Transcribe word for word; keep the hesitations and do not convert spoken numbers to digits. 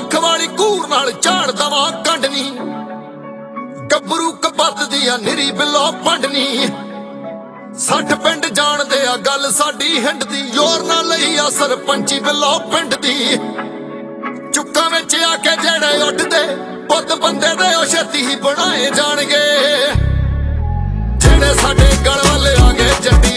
ਅੱਖ ਵਾਲੀ ਘੂਰ ਨਾਲ ਝਾੜ ਦਵਾਂ ਕੰਡਨੀ ਗੱਭਰੂ ਕਪੱਤ ਦੀ ਆ ਨਿਰੀ ਬਿੱਲੋ ਪੰਡਨੀ ਸੱਠ ਪਿੰਡ ਜਾਣਦੇ ਆ ਗੱਲ ਸਾਡੀ ਹਿੰਡ ਦੀ ਯੋਰ ਨਾ ਲਈ ਆ ਸਰਪੰਚੀ ਬਿੱਲੋ ਪਿੰਡ ਦੀ ਚੁੱਕਾਂ ਵਿੱਚ ਆ ਕੇ ਜਿਹੜੇ ਉੱਡਦੇ ਪੁੱਤ ਬੰਦੇ ਦੇ ਉਹ ਛੇਤੀ ਹੀ ਬਣਾਏ ਜਾਣਗੇ ਜਿਹੜੇ ਸਾਡੇ ਗਲ ਵੱਲ ਆ ਗਏ ਜੱਟੀ